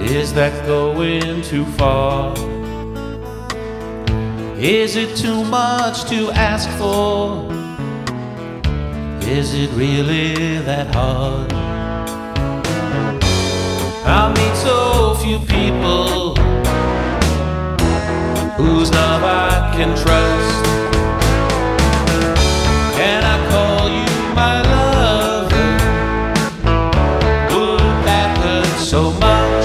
Is that going too far? Is it too much to ask for? Is it really that hard? I meet so few people whose love I can trust. Can I call you my lover? Would that hurt so much?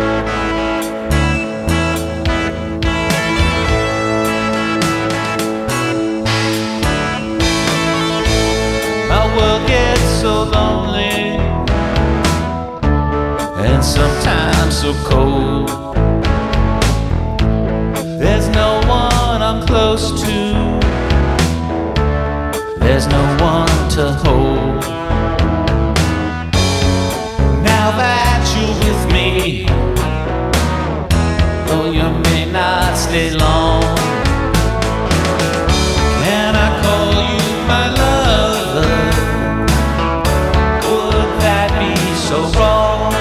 My world gets so lonely and sometimes so cold. There's no one I'm close to, there's no one to hold. Now that you're with me, though you may not stay long, can I call you my lover? Would that be so wrong?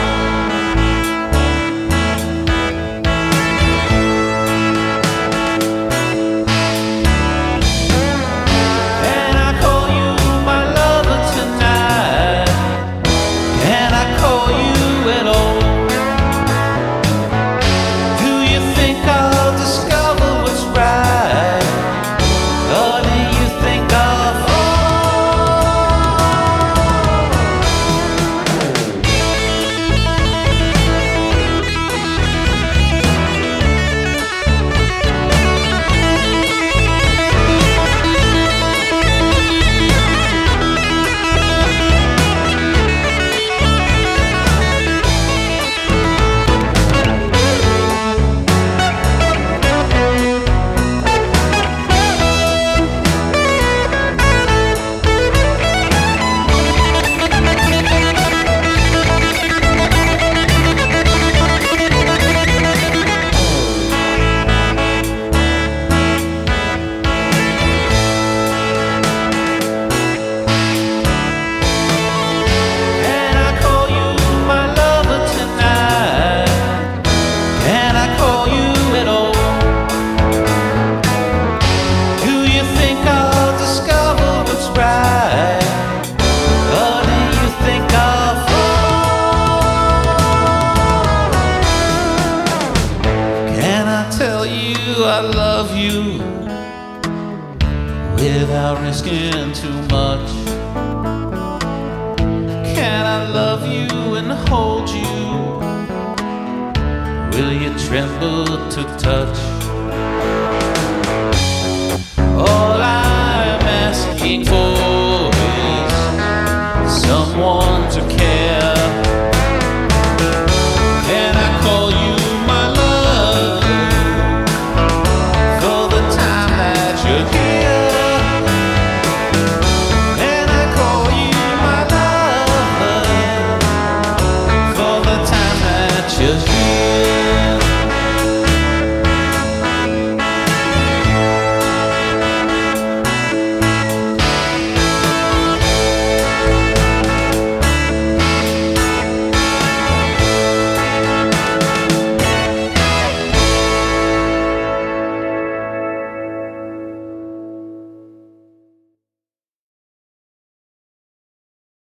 I love you without risking too much. Can I love you and hold you? Will you tremble to touch?